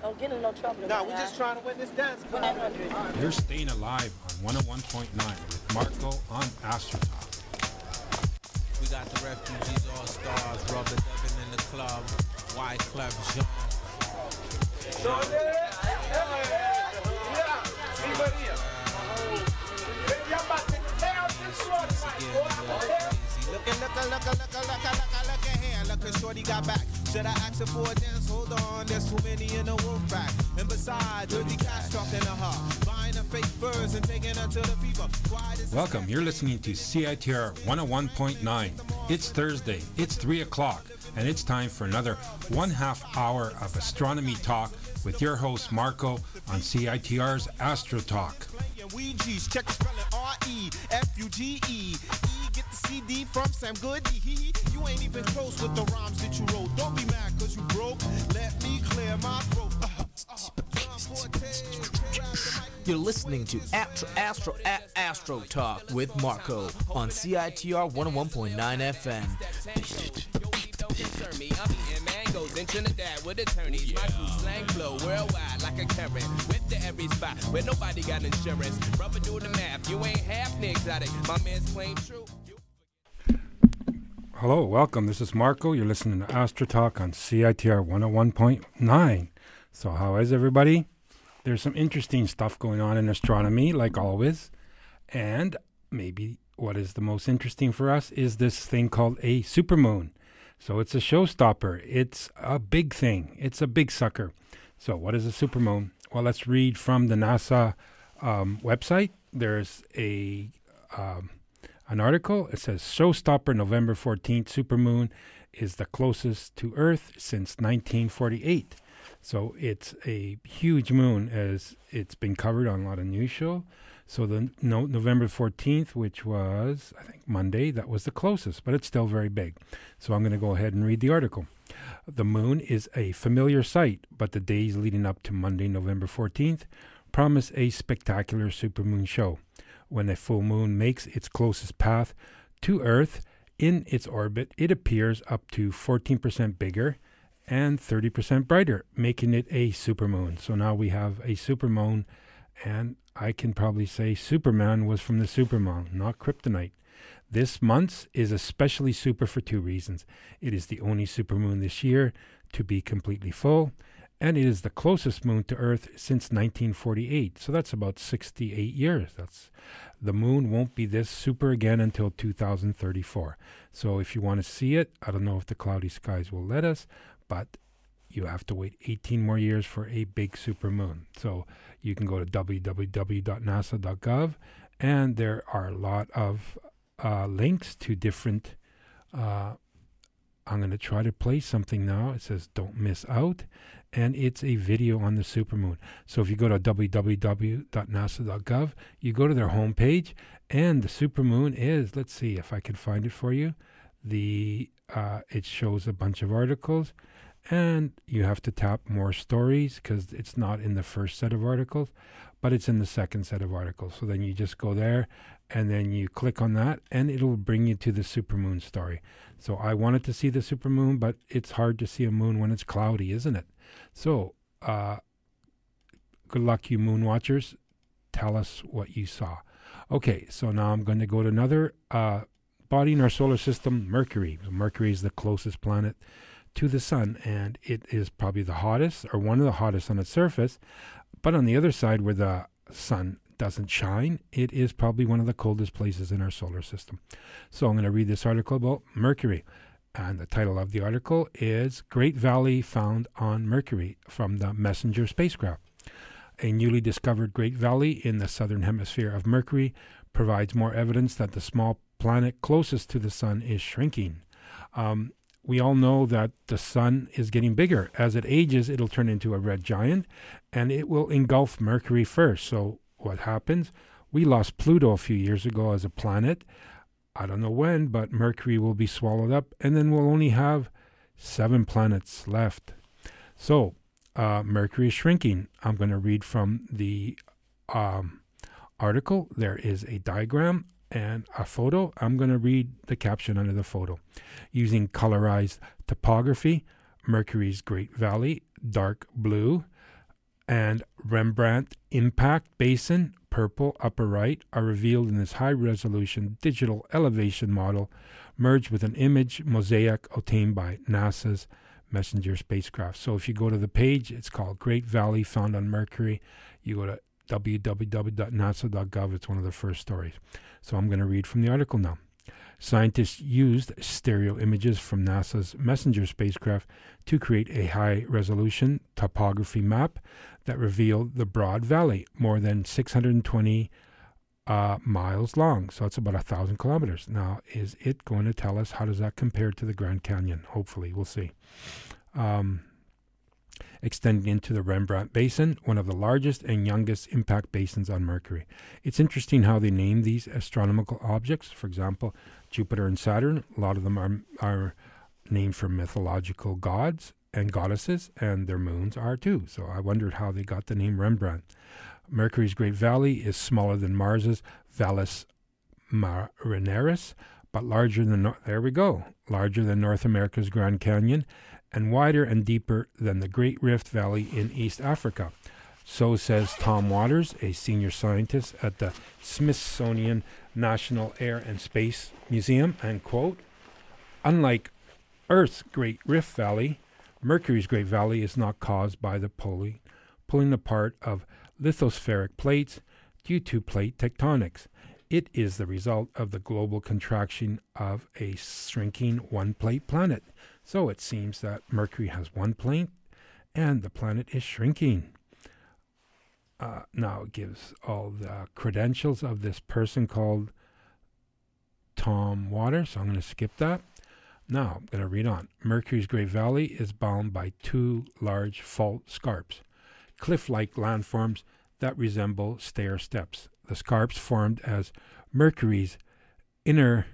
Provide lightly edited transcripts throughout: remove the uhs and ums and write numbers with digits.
Don't get in no trouble. No, we're just trying to win this dance. You're staying alive on 101.9 with Marco on Astro Talk. We got the Refugees All-Stars, Rubber Devin in the club, Wyclef Jean. Look at shorty got back. Should I ask her for a dance? Hold on, there's too many in the wolf pack. And besides, dirty cats talking to her, buying her fake furs and taking her to the fever. Welcome, you're listening to CITR 101.9. It's Thursday, it's 3 o'clock, and it's time for another 1/2 hour of astronomy talk with your host Marco on CITR's Astro Talk. Check the spelling R-E-F-U-G-E. Get the CD from Sam Goody. You ain't even close with the rhymes that you wrote. Don't be mad cause you broke. Let me clear my throat. You're listening to Astro Talk with Marco on CITR 101.9 FM. I'm eating mangoes in Trinidad with attorneys. My crew slang flow worldwide like a current. Whip to every spot where nobody got insurance. Rubber do the math. You ain't half exotic. My man's claim true. Hello, welcome. This is Marco. You're listening to Astro Talk on CITR 101.9. So how is everybody? There's some interesting stuff going on in astronomy, like always. And maybe what is the most interesting for us is this thing called a supermoon. So it's a showstopper. It's a big thing. It's a big sucker. So what is a supermoon? Well, let's read from the NASA website. There's an article. It says, showstopper November 14th supermoon is the closest to Earth since 1948. So it's a huge moon, as it's been covered on a lot of news shows. So the November 14th, which was, I think, Monday, that was the closest, but it's still very big. So I'm going to go ahead and read the article. The moon is a familiar sight, but the days leading up to Monday, November 14th, promise a spectacular supermoon show. When a full moon makes its closest path to Earth in its orbit, it appears up to 14% bigger and 30% brighter, making it a supermoon. So now we have a supermoon, and I can probably say Superman was from the supermoon, not kryptonite. This month is especially super for two reasons. It is the only supermoon this year to be completely full, and it is the closest moon to Earth since 1948. So that's about 68 years. The moon won't be this super again until 2034. So if you want to see it, I don't know if the cloudy skies will let us, but you have to wait 18 more years for a big supermoon. So you can go to www.nasa.gov, and there are a lot of links to different... I'm going to try to play something now. It says don't miss out, and it's a video on the supermoon. So if you go to www.nasa.gov, you go to their homepage, and the supermoon is, let's see if I can find it for you. It shows a bunch of articles, and you have to tap more stories because it's not in the first set of articles, but it's in the second set of articles. So then you just go there, and then you click on that, and it'll bring you to the supermoon story. So I wanted to see the supermoon, but it's hard to see a moon when it's cloudy, isn't it? So good luck, you moon watchers. Tell us what you saw. Okay, so now I'm going to go to another body in our solar system, Mercury. Mercury is the closest planet to the sun, and it is probably the hottest, or one of the hottest on its surface. But on the other side, where the sun doesn't shine, it is probably one of the coldest places in our solar system. So I'm going to read this article about Mercury, and the title of the article is Great Valley Found on Mercury from the Messenger spacecraft. A newly discovered Great Valley in the southern hemisphere of Mercury provides more evidence that the small planet closest to the sun is shrinking. We all know that the sun is getting bigger. As it ages, it'll turn into a red giant, and it will engulf Mercury first. So what happens? We lost Pluto a few years ago as a planet. I don't know when, but Mercury will be swallowed up, and then we'll only have 7 planets left. So Mercury is shrinking. I'm going to read from the article. There is a diagram and a photo. I'm going to read the caption under the photo. Using colorized topography, Mercury's Great Valley, dark blue, and Rembrandt Impact Basin, purple, upper right, are revealed in this high-resolution digital elevation model merged with an image mosaic obtained by NASA's Messenger spacecraft. So if you go to the page, it's called Great Valley Found on Mercury. You go to www.nasa.gov. It's one of the first stories. So I'm going to read from the article now. Scientists used stereo images from NASA's Messenger spacecraft to create a high-resolution topography map that revealed the Broad Valley, more than 620 miles long. So it's about 1,000 kilometers. Now, is it going to tell us how does that compare to the Grand Canyon? Hopefully, we'll see. Extending into the Rembrandt Basin, one of the largest and youngest impact basins on Mercury. It's interesting how they name these astronomical objects. For example, Jupiter and Saturn, a lot of them are named for mythological gods and goddesses, and their moons are too. So I wondered how they got the name Rembrandt. Mercury's Great Valley is smaller than Mars's Valles Marineris, but larger than North America's Grand Canyon, and wider and deeper than the Great Rift Valley in East Africa. So says Tom Waters, a senior scientist at the Smithsonian National Air and Space Museum, and quote, "Unlike Earth's Great Rift Valley, Mercury's Great Valley is not caused by the pulling apart of lithospheric plates due to plate tectonics. It is the result of the global contraction of a shrinking one-plate planet. So it seems that Mercury has one plate and the planet is shrinking." Now it gives all the credentials of this person called Tom Waters, so I'm going to skip that. Now I'm going to read on. Mercury's Great Valley is bound by two large fault scarps, cliff-like landforms that resemble stair steps. The scarps formed as Mercury's interior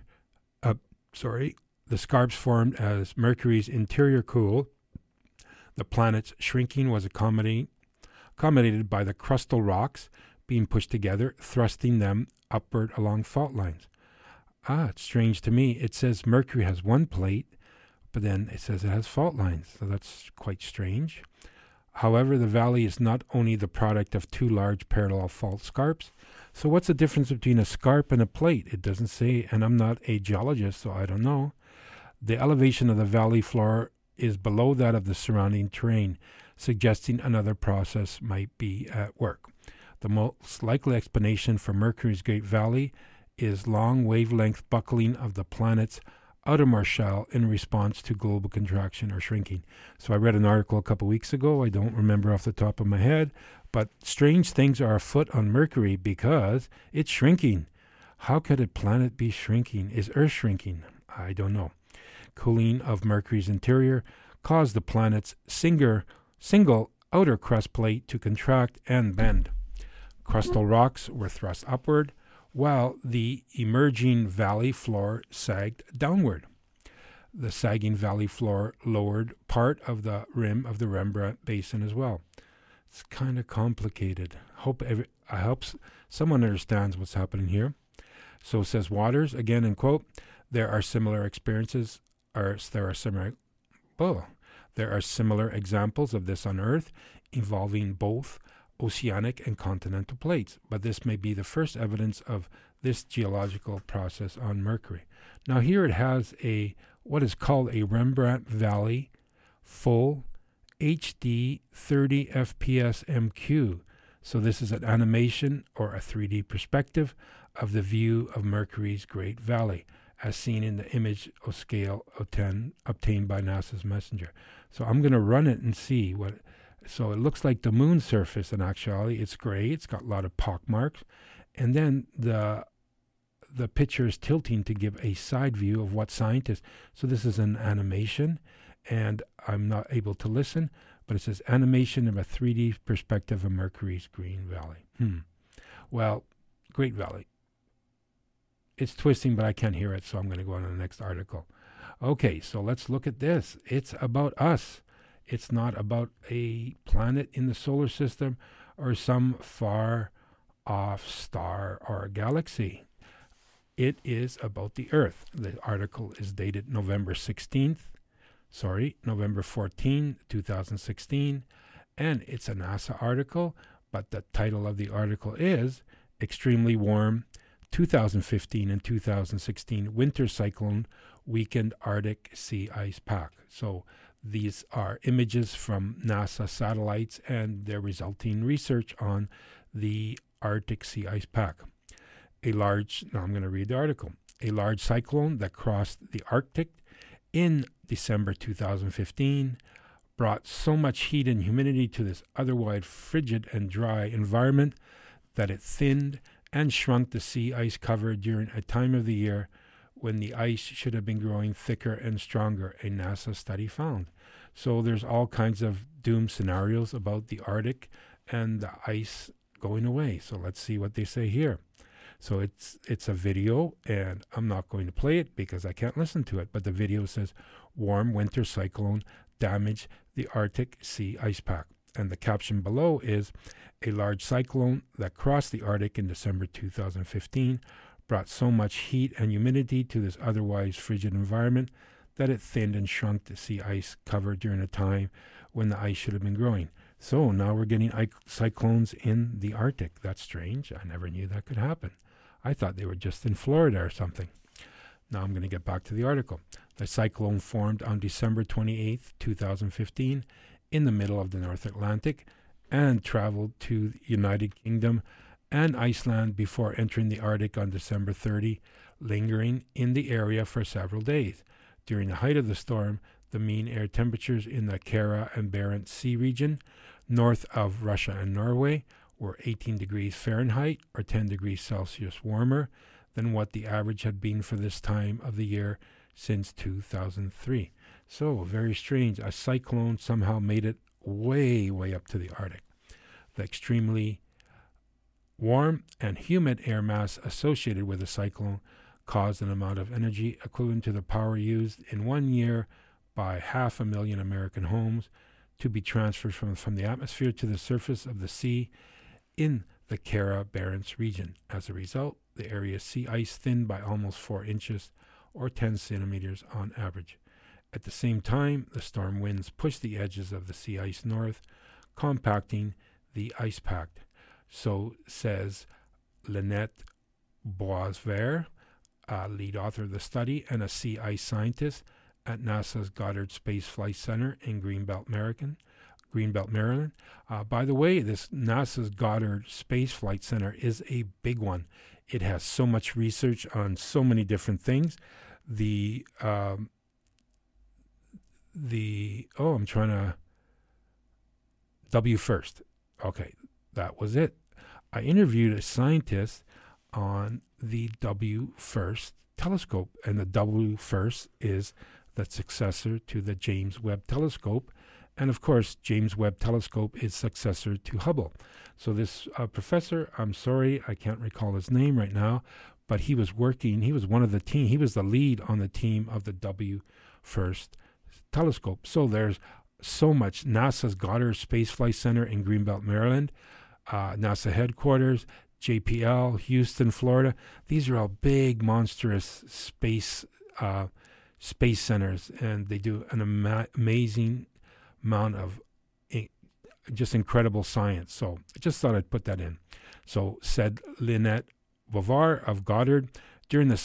cooled. The planet's shrinking was accommodated by the crustal rocks being pushed together, thrusting them upward along fault lines. It's strange to me. It says Mercury has one plate, but then it says it has fault lines. So that's quite strange. However, the valley is not only the product of two large parallel fault scarps. So what's the difference between a scarp and a plate? It doesn't say, and I'm not a geologist, so I don't know. The elevation of the valley floor is below that of the surrounding terrain, suggesting another process might be at work. The most likely explanation for Mercury's Great Valley is long wavelength buckling of the planet's outermost shell in response to global contraction or shrinking. So I read an article a couple weeks ago. I don't remember off the top of my head, but strange things are afoot on Mercury because it's shrinking. How could a planet be shrinking? Is Earth shrinking? I don't know. Cooling of Mercury's interior caused the planet's single outer crust plate to contract and bend. Crustal rocks were thrust upward, while the emerging valley floor sagged downward. The sagging valley floor lowered part of the rim of the Rembrandt Basin as well. It's kind of complicated. I hope someone understands what's happening here. So says Waters, again in quote, there are similar examples of this on Earth involving both oceanic and continental plates, but this may be the first evidence of this geological process on Mercury. Now here it has what is called a Rembrandt Valley full HD 30 FPS MQ. So this is an animation or a 3D perspective of the view of Mercury's Great Valley, as seen in the image of scale obtained by NASA's Messenger. So I'm going to run it and see what. So it looks like the moon's surface. In actuality, it's gray. It's got a lot of pock marks, and then the picture is tilting to give a side view of what scientists. So this is an animation, and I'm not able to listen, but it says animation of a 3D perspective of Mercury's Green Valley. Well, Great Valley. It's twisting, but I can't hear it, so I'm going to go on to the next article. Okay, so let's look at this. It's about us. It's not about a planet in the solar system or some far-off star or galaxy. It is about the Earth. The article is dated November 14, 2016, And it's a NASA article, but the title of the article is Extremely Warm 2015 and 2016 Winter Cyclone Weakened Arctic Sea Ice Pack. So these are images from NASA satellites and their resulting research on the Arctic Sea Ice Pack. Now I'm going to read the article. A large cyclone that crossed the Arctic in December 2015 brought so much heat and humidity to this otherwise frigid and dry environment that it thinned and shrunk the sea ice cover during a time of the year when the ice should have been growing thicker and stronger, a NASA study found. So there's all kinds of doom scenarios about the Arctic and the ice going away. So let's see what they say here. So it's a video, and I'm not going to play it because I can't listen to it, but the video says, warm winter cyclone damaged the Arctic Sea Ice Pack. And the caption below is, a large cyclone that crossed the Arctic in December 2015 brought so much heat and humidity to this otherwise frigid environment that it thinned and shrunk the sea ice cover during a time when the ice should have been growing. So now we're getting cyclones in the Arctic. That's strange. I never knew that could happen. I thought they were just in Florida or something. Now I'm going to get back to the article. The cyclone formed on December 28, 2015, in the middle of the North Atlantic and traveled to the United Kingdom and Iceland before entering the Arctic on December 30, lingering in the area for several days. During the height of the storm, the mean air temperatures in the Kara and Barents Sea region, north of Russia and Norway, were 18 degrees Fahrenheit or 10 degrees Celsius warmer than what the average had been for this time of the year since 2003. So, very strange. A cyclone somehow made it way, way up to the Arctic. The extremely warm and humid air mass associated with the cyclone caused an amount of energy equivalent to the power used in 1 year by 500,000 American homes to be transferred from the atmosphere to the surface of the sea in the Kara Barents region. As a result, the area's sea ice thinned by almost 4 inches or 10 centimeters on average. At the same time, the storm winds pushed the edges of the sea ice north, compacting the ice pack. So says Lynette Boisvert, lead author of the study and a sea ice scientist at NASA's Goddard Space Flight Center in Greenbelt, Maryland. By the way, this NASA's Goddard Space Flight Center is a big one. It has so much research on so many different things. WFIRST. Okay, that was it. I interviewed a scientist on the WFIRST telescope, and the WFIRST is the successor to the James Webb Telescope. And of course, James Webb Telescope is successor to Hubble. So this professor, I'm sorry, I can't recall his name right now, but he was one of the team, he was the lead on the team of the WFIRST telescope. So there's so much. NASA's Goddard Space Flight Center in Greenbelt, Maryland, NASA headquarters, JPL, Houston, Florida. These are all big, monstrous space centers, and they do an amazing amount of just incredible science. So I just thought I'd put that in. So said Lynette Boisvert of Goddard, during the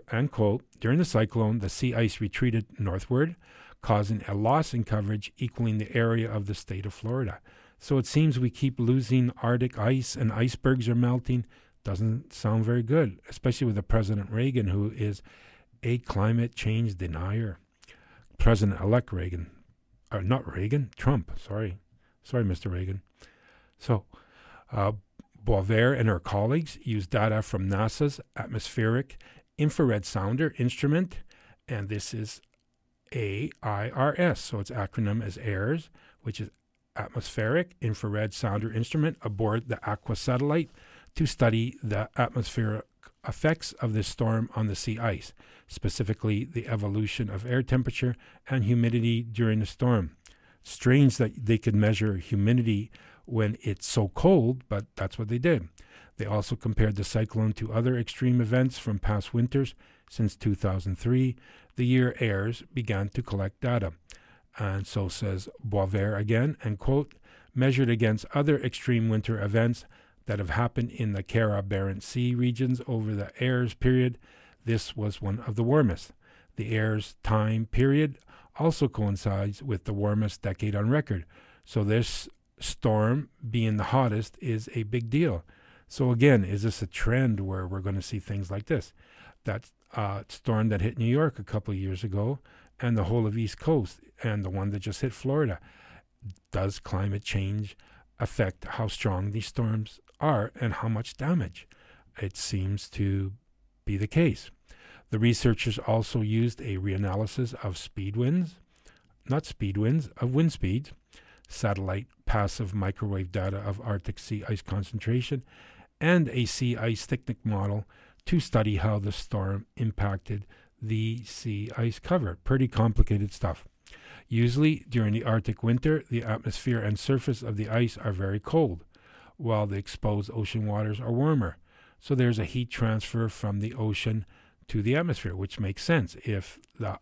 cyclone, the sea ice retreated northward, causing a loss in coverage equaling the area of the state of Florida. So it seems we keep losing Arctic ice and icebergs are melting. Doesn't sound very good, especially with the President Reagan, who is a climate change denier. President-elect Reagan. Trump. Sorry, Mr. Reagan. So, Boisvert and her colleagues used data from NASA's Atmospheric Infrared Sounder instrument, and this is AIRS, so its acronym is AIRS, which is Atmospheric Infrared Sounder Instrument, aboard the Aqua satellite to study the atmospheric effects of this storm on the sea ice, specifically the evolution of air temperature and humidity during the storm. Strange that they could measure humidity when it's so cold, but that's what they did. They also compared the cyclone to other extreme events from past winters since 2003, the year AIRS began to collect data. And so says Boisvert again, and quote, measured against other extreme winter events that have happened in the Kara-Barents Sea regions over the Ayers period, this was one of the warmest. The Ayers time period also coincides with the warmest decade on record, so this storm being the hottest is a big deal. So again, is this a trend where we're going to see things like this? That storm that hit New York a couple of years ago and the whole of East Coast and the one that just hit Florida. Does climate change affect how strong these storms are and how much damage? It seems to be the case. The researchers also used a reanalysis of of wind speeds, satellite passive microwave data of Arctic sea ice concentration, and a sea ice thickness model to study how the storm impacted the sea ice cover. Pretty complicated stuff. Usually, during the Arctic winter, the atmosphere and surface of the ice are very cold, while the exposed ocean waters are warmer. So there's a heat transfer from the ocean to the atmosphere, which makes sense. If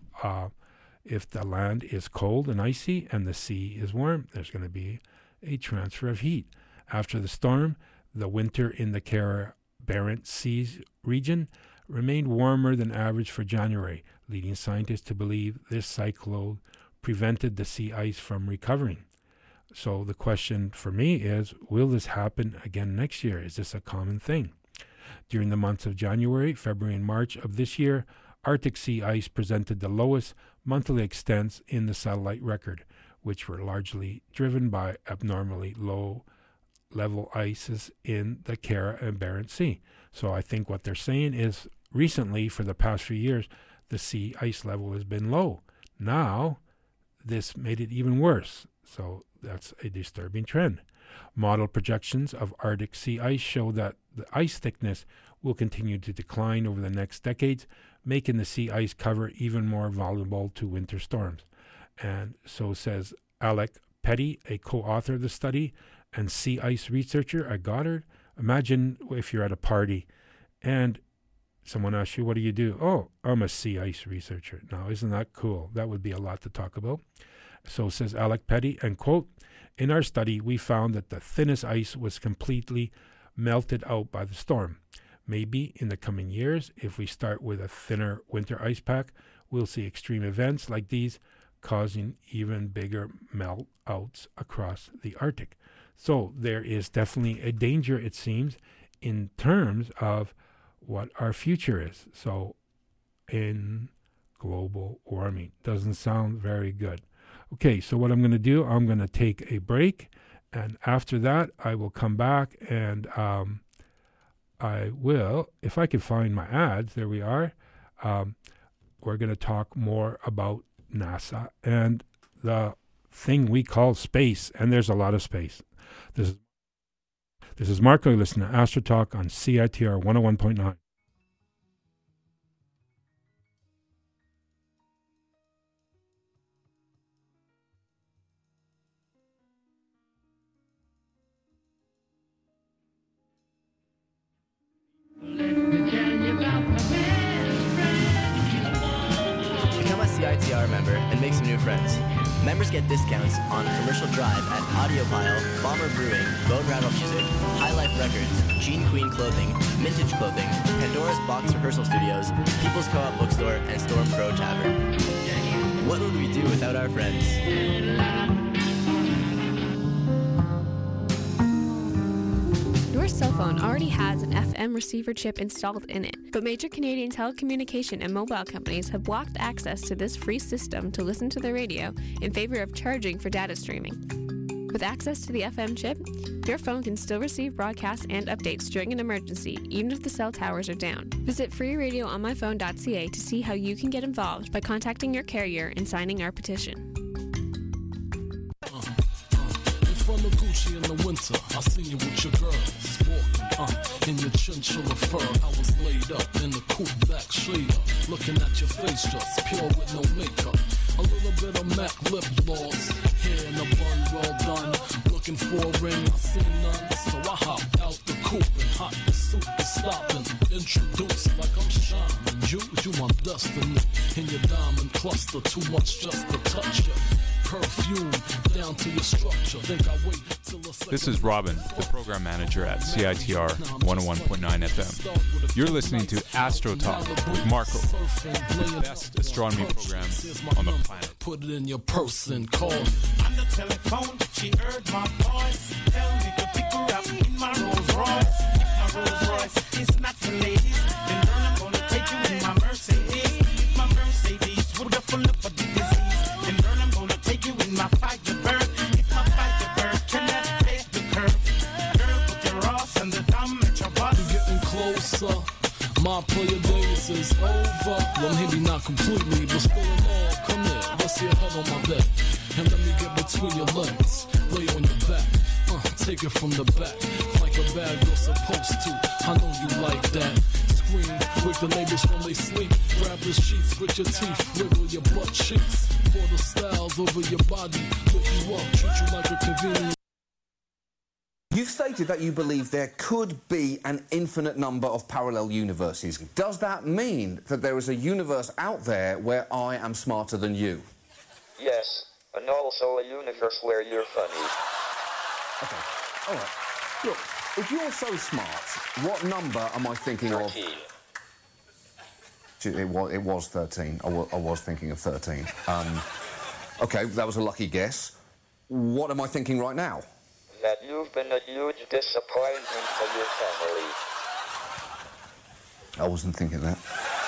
the land is cold and icy and the sea is warm, there's going to be a transfer of heat. After the storm, the winter in the Kara-Barents Sea region remained warmer than average for January, leading scientists to believe this cyclone prevented the sea ice from recovering. So the question for me is, will this happen again next year? Is this a common thing? During the months of January, February, and March of this year, Arctic sea ice presented the lowest monthly extents in the satellite record, which were largely driven by abnormally low level ices in the Kara and Barents Sea. So I think what they're saying is recently, for the past few years, the sea ice level has been low. Now, this made it even worse. So that's a disturbing trend. Model projections of Arctic sea ice show that the ice thickness will continue to decline over the next decades, making the sea ice cover even more vulnerable to winter storms. And so says Alec Petty, a co-author of the study and sea ice researcher at Goddard. Imagine if you're at a party and someone asks you, what do you do? Oh, I'm a sea ice researcher. Now, isn't that cool? That would be a lot to talk about. So says Alec Petty, and quote, in our study, we found that the thinnest ice was completely melted out by the storm. Maybe in the coming years, if we start with a thinner winter ice pack, we'll see extreme events like these causing even bigger melt outs across the Arctic. So there is definitely a danger, it seems, in terms of what our future is. So in global warming. Doesn't sound very good. Okay, so what I'm going to do, I'm going to take a break, and after that, I will come back and I will, if I can find my ads, there we are, we're going to talk more about NASA and the thing we call space, and there's a lot of space. This is Marco. You listen to Astro Talk on CITR 101.9. Become a CITR member and make some new friends. Members get discounts on Commercial Drive at Audiopile, Bomber Brewing, Bone Rattle Music, High Life Records, Gene Queen Clothing, Mintage Clothing, Pandora's Box Rehearsal Studios, People's Co-op Bookstore, and Storm Crow Tavern. What would we do without our friends? Your cell phone already has an FM receiver chip installed in it, but major Canadian telecommunication and mobile companies have blocked access to this free system to listen to the radio in favor of charging for data streaming. With access to the FM chip, your phone can still receive broadcasts and updates during an emergency, even if the cell towers are down. Visit freeradioonmyphone.ca to see how you can get involved by contacting your carrier and signing our petition. From the Gucci in the winter, I seen you with your girls walking, in your chinchilla fur. I was laid up in the cool black shader, looking at your face just pure with no makeup. A little bit of MAC lip gloss, hair in a bun well done. Looking for a ring, I seen none, so I hopped out the coupe and hot the suit is stopping. Introduced like I'm shining. You my destiny in your diamond cluster. Too much just to touch you. perfume down to your structure. Think I wait till a This is Robin, the program manager at CITR 101.9 FM. You're listening to Astro Talk with Marco, the best astronomy program on the planet. Put it in your purse and call. On the telephone, she heard my voice. Tell me to pick her up in my Rolls Royce. If my Rolls Royce is not for ladies, then girl, I'm gonna take you in my Mercedes. If my Mercedes would have full up of the disease, then girl, I'm gonna take you in my Firebird. If my Firebird cannot take the curve, girl, put your ass and the thumb at your butt. We're getting closer. My player days is over. Well, maybe not completely, but still in all. Come here, rest your head on my bed, and let me get between your legs. Lay on your back, take it from the back, like a bag you're supposed to. I know you like that. Scream, wake the neighbors when they sleep. Grab the sheets with your teeth, wiggle your butt cheeks. Pour the styles over your body, lift you up, treat you like a convenient. You've stated that you believe there could be an infinite number of parallel universes. Does that mean that there is a universe out there where I am smarter than you? Yes, and also a universe where you're funny. Okay, all right. Look, if you're so smart, what number am I thinking 13. of? It was 13. I was thinking of 13. Okay, that was a lucky guess. What am I thinking right now? That you've been a huge disappointment for your family. I wasn't thinking that.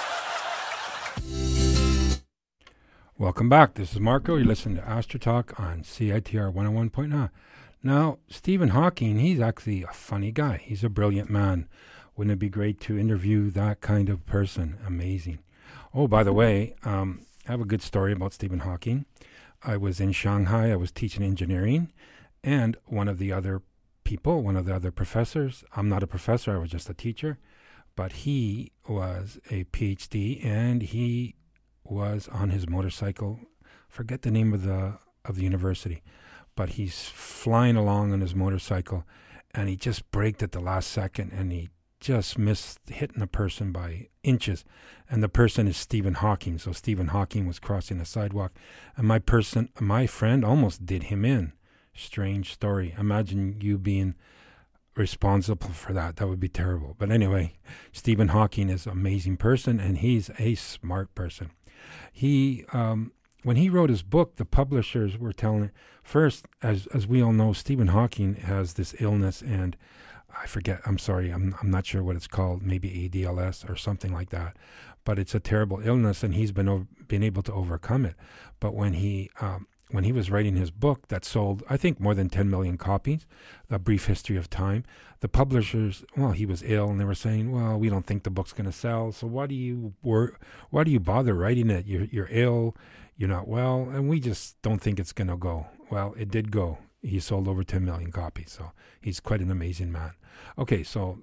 Welcome back. This is Marco. You're listening to Astro Talk on CITR 101.9. Now, Stephen Hawking, he's actually a funny guy. He's a brilliant man. Wouldn't it be great to interview that kind of person? Amazing. Oh, by the way, I have a good story about Stephen Hawking. I was in Shanghai. I was teaching engineering. And one of the other professors, I'm not a professor, I was just a teacher, but he was a PhD and he was on his motorcycle. Forget the name of the university, but he's flying along on his motorcycle and he just braked at the last second and he just missed hitting the person by inches. And the person is Stephen Hawking. So Stephen Hawking was crossing the sidewalk and my friend almost did him in. Strange story. Imagine you being responsible for that. That would be terrible. But anyway, Stephen Hawking is an amazing person, and he's a smart person. He, when he wrote his book, the publishers were telling first, as we all know, Stephen Hawking has this illness, and I forget. I'm sorry. I'm not sure what it's called. Maybe ADLS or something like that. But it's a terrible illness, and he's been able to overcome it. But when he was writing his book that sold, I think, more than 10 million copies, A Brief History of Time, the publishers, he was ill, and they were saying, well, we don't think the book's going to sell, so why do you bother writing it? You're ill, you're not well, and we just don't think it's going to go. Well, it did go. He sold over 10 million copies, so he's quite an amazing man. Okay, so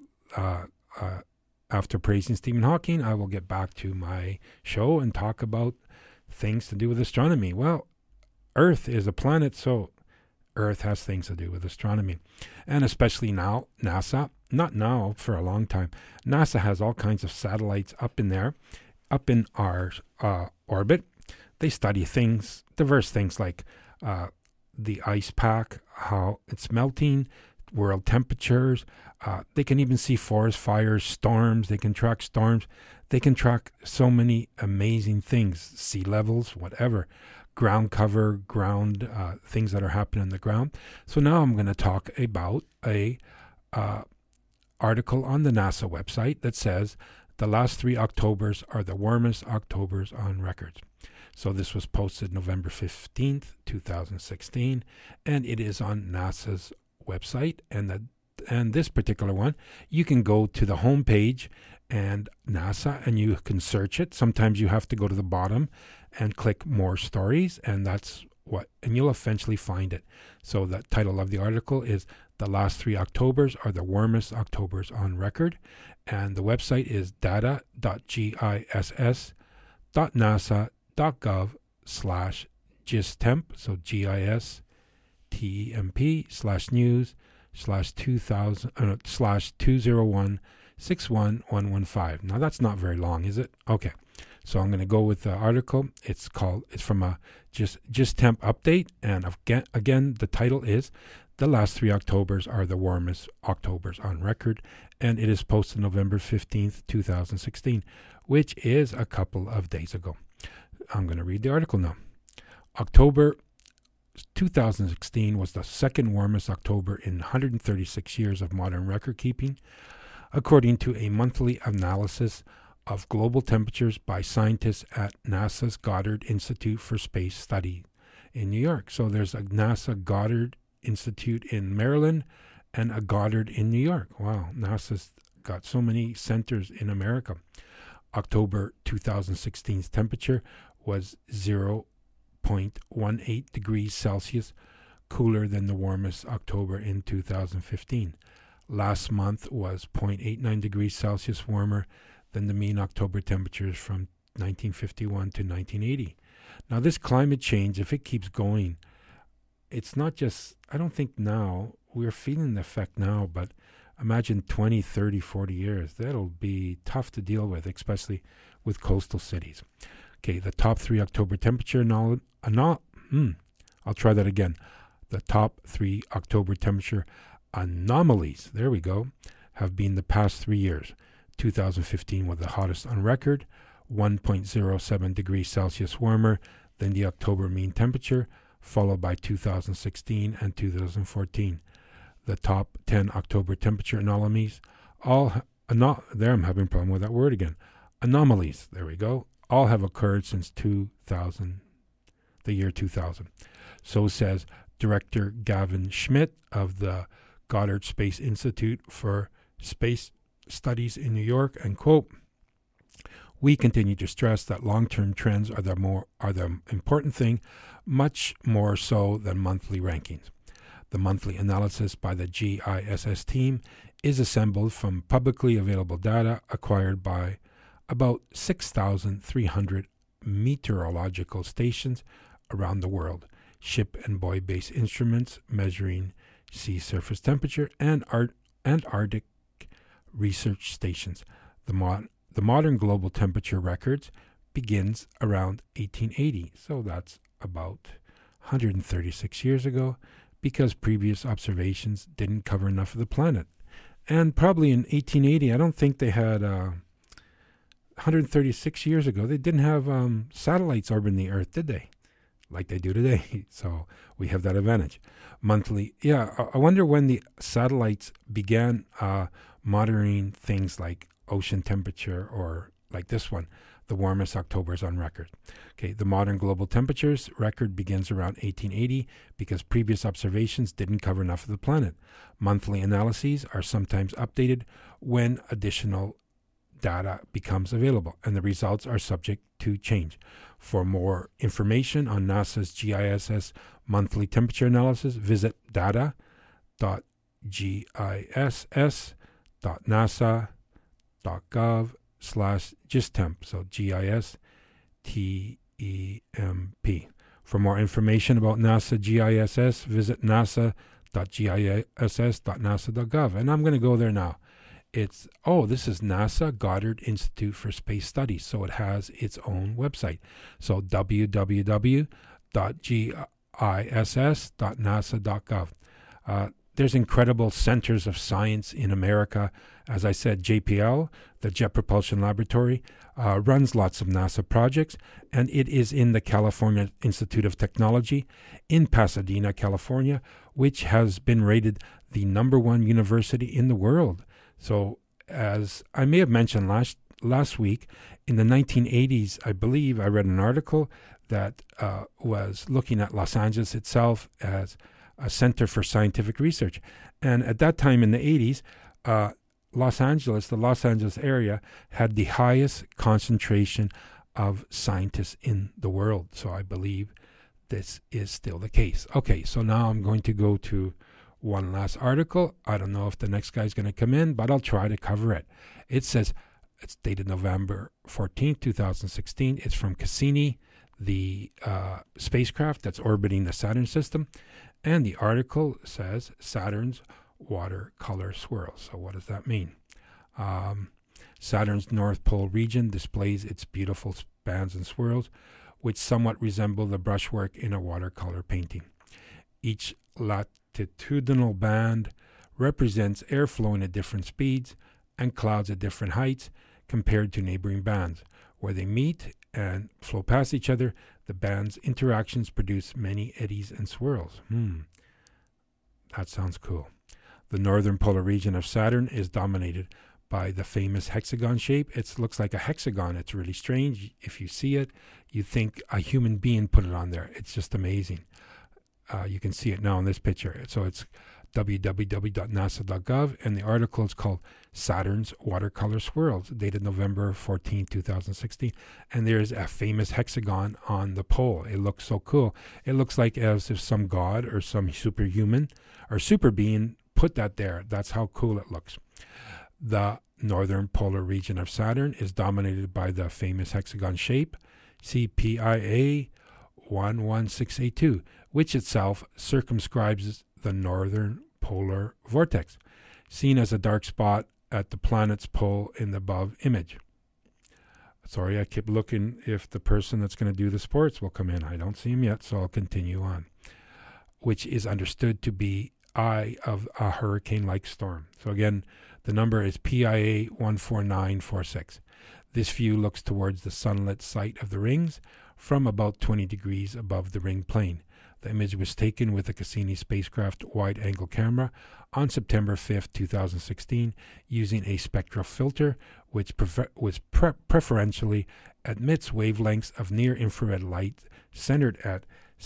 after praising Stephen Hawking, I will get back to my show and talk about things to do with astronomy. Well, Earth is a planet, so Earth has things to do with astronomy. And especially now, NASA, not now, for a long time, NASA has all kinds of satellites up in there, up in our orbit. They study things, diverse things like the ice pack, how it's melting, world temperatures. They can even see forest fires, storms. They can track storms. They can track so many amazing things, sea levels, whatever. Ground cover, things that are happening on the ground. So now I'm going to talk about a article on the NASA website that says the last 3 Octobers are the warmest Octobers on record. So this was posted November 15th, 2016, and it is on NASA's website. And this particular one, you can go to the home page and NASA, and you can search it. Sometimes you have to go to the bottom and click more stories, and and you'll eventually find it. So the title of the article is The Last 3 Octobers Are the Warmest Octobers on Record, and the website is data.giss.nasa.gov/gistemp, so GISTEMP/news/2001/61115. Now that's not very long, is it? Okay. So I'm going to go with the article. It's from a Just Temp update. And again, the title is "The Last 3 Octobers Are the Warmest Octobers on Record." And it is posted November 15th, 2016, which is a couple of days ago. I'm going to read the article now. October 2016 was the second warmest October in 136 years of modern record keeping, according to a monthly analysis of global temperatures by scientists at NASA's Goddard Institute for Space Study in New York. So there's a NASA Goddard Institute in Maryland and a Goddard in New York. Wow, NASA's got so many centers in America. October 2016's temperature was 0.18 degrees Celsius cooler than the warmest October in 2015. Last month was 0.89 degrees Celsius warmer than the mean October temperatures from 1951 to 1980. Now, this climate change, if it keeps going, it's not just, I don't think now, we're feeling the effect now, but imagine 20, 30, 40 years. That'll be tough to deal with, especially with coastal cities. Okay, the top 3 October temperature I'll try that again. The top 3 October temperature anomalies, there we go, have been the past 3 years. 2015 was the hottest on record, 1.07 degrees Celsius warmer than the October mean temperature, followed by 2016 and 2014. The top 10 October temperature anomalies, there I'm having a problem with that word again. Anomalies, there we go, all have occurred since the year 2000. So says Director Gavin Schmidt of the Goddard Space Institute for Space Studies in New York, and quote, "We continue to stress that long-term trends are the important thing, much more so than monthly rankings. The monthly analysis by the GISS team is assembled from publicly available data acquired by about 6,300 meteorological stations around the world, ship and buoy-based instruments measuring sea surface temperature, and Antarctic research stations. The modern global temperature records begins around 1880, so that's about 136 years ago, because previous observations didn't cover enough of the planet. And probably in 1880, I don't think they had 136 years ago, they didn't have satellites orbiting the Earth, did they? Like they do today. So we have that advantage. Monthly, I wonder when the satellites began monitoring things like ocean temperature, or like this one, the warmest Octobers on record. Okay, the modern global temperatures record begins around 1880 because previous observations didn't cover enough of the planet. Monthly analyses are sometimes updated when additional data becomes available, and the results are subject to change. For more information on NASA's GISS monthly temperature analysis, visit data.giss.nasa.gov/GISTEMP, so GISTEMP. For more information about NASA GISS, visit nasa.giss.nasa.gov. And I'm going to go there now. This is NASA Goddard Institute for Space Studies, so it has its own website. So www.giss.nasa.gov. There's incredible centers of science in America. As I said, JPL, the Jet Propulsion Laboratory, runs lots of NASA projects, and it is in the California Institute of Technology in Pasadena, California, which has been rated the #1 university in the world. So, as I may have mentioned last week, in the 1980s, I believe I read an article that was looking at Los Angeles itself as a center for scientific research. And at that time in the 80s, the Los Angeles area, had the highest concentration of scientists in the world. So I believe this is still the case. Okay, so now I'm going to go to one last article. I don't know if the next guy's going to come in, but I'll try to cover it. It says, it's dated November 14th, 2016. It's from Cassini, the spacecraft that's orbiting the Saturn system. And the article says Saturn's watercolor swirls. So what does that mean? Saturn's North Pole region displays its beautiful bands and swirls, which somewhat resemble the brushwork in a watercolor painting. Each latitudinal band represents air flowing at different speeds and clouds at different heights compared to neighboring bands. Where they meet and flow past each other, the bands' interactions produce many eddies and swirls. That sounds cool. The northern polar region of Saturn is dominated by the famous hexagon shape. It looks like a hexagon. It's really strange. If you see it, you think a human being put it on there. It's just amazing. You can see it now in this picture. So it's www.nasa.gov, and the article is called Saturn's Watercolor Swirls, dated November 14, 2016. And there's a famous hexagon on the pole. It looks so cool. It looks like as if some god or some superhuman or super being put that there. That's how cool it looks. The northern polar region of Saturn is dominated by the famous hexagon shape, CPIA 11682, which itself circumscribes the northern polar vortex, seen as a dark spot at the planet's pole in the above image. Sorry, I keep looking if the person that's going to do the sports will come in. I don't see him yet, so I'll continue on. Which is understood to be eye of a hurricane-like storm. So again, the number is PIA 14946. This view looks towards the sunlit site of the rings from about 20 degrees above the ring plane. The image was taken with a Cassini spacecraft wide-angle camera on September 5, 2016, using a spectral filter which preferentially emits wavelengths of near-infrared light centered at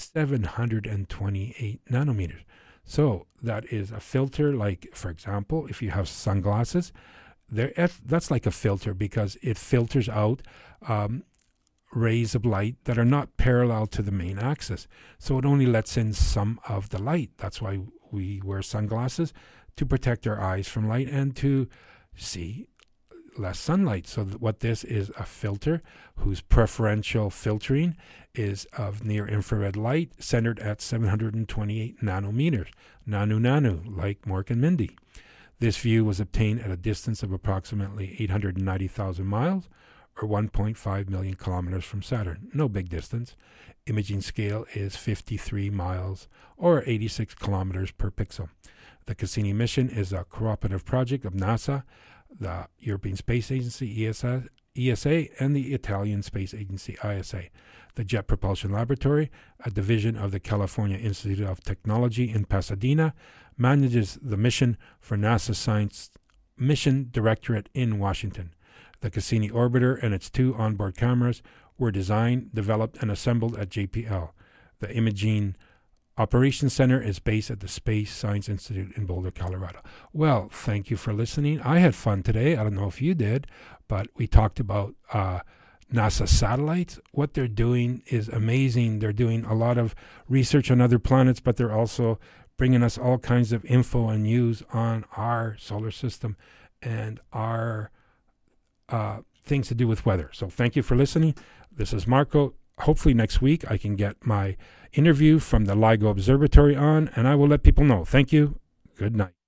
728 nanometers. So that is a filter, like, for example, if you have sunglasses, that's like a filter because it filters out rays of light that are not parallel to the main axis. So it only lets in some of the light. That's why we wear sunglasses, to protect our eyes from light and to see less sunlight. So what this is a filter whose preferential filtering is of near-infrared light centered at 728 nanometers. Nanu, like Mork and Mindy. This view was obtained at a distance of approximately 890,000 miles, or 1.5 million kilometers from Saturn. No big distance. Imaging scale is 53 miles, or 86 kilometers per pixel. The Cassini mission is a cooperative project of NASA, the European Space Agency, ESA, and the Italian Space Agency, ISA. The Jet Propulsion Laboratory, a division of the California Institute of Technology in Pasadena, manages the mission for NASA Science Mission Directorate in Washington. The Cassini orbiter and its 2 onboard cameras were designed, developed, and assembled at JPL. The Imaging Operations Center is based at the Space Science Institute in Boulder, Colorado. Well, thank you for listening. I had fun today. I don't know if you did, but we talked about NASA satellites. What they're doing is amazing. They're doing a lot of research on other planets, but they're also bringing us all kinds of info and news on our solar system and our things to do with weather. So thank you for listening. This is Marco. Hopefully next week I can get my interview from the LIGO Observatory on, and I will let people know. Thank you. Good night.